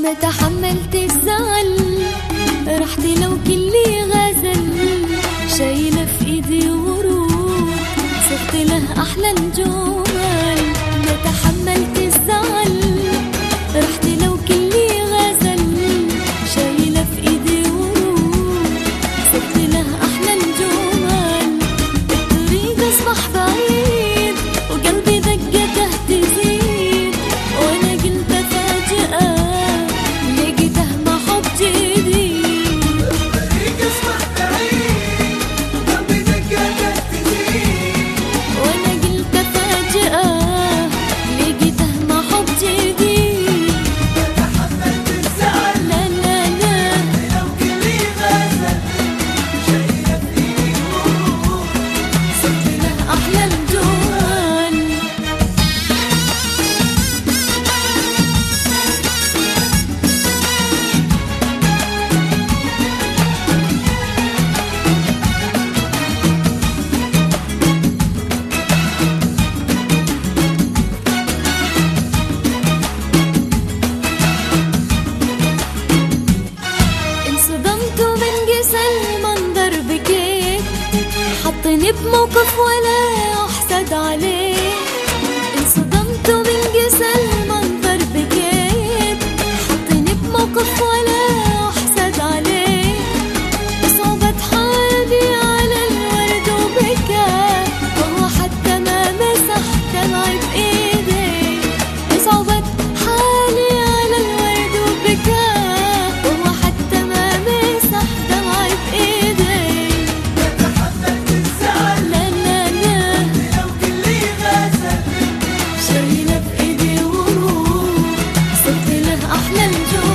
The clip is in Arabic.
ما تحملت الزعل، رحت لو كلي غزل، شايلة في ايدي ورود صرت له احلى الجمل. ما تحملت الزعل، رحت لو كلي غزل، شايلة في ايدي ورود صرت له احلى الجمل. الطريق اصبح بعيد وقلبي دقته تزيد، وانا قلت فاجأة لقيته مع حب جديد. الطريق اصبح بعيد وقلبي دقته تزيد، وانا قلت فاجأة لقيته مع حب جديد. ما تحملت الزعل، لا لا لا لو كلي غزل، شايلة في ايدي ورود صرت له احلى الجمل. انصدمت من قسى المنظر بكيت، حطني بموقف ولا احسد عليه. انصدمت من قسى المنظر بكيت، حطني بموقف ولا احسد عليه. صعبت حالي على الورد وبكى، وهو حتى ما مسح دمعي بايدي. صعبت حالي على الورد وبكى، وهو حتى ما مسح دمعي بايدي. ما تحملت الزعل، لا لا لا لو كلي غزل، شايلة بإيدي ورود صرت له أحلى الجمل.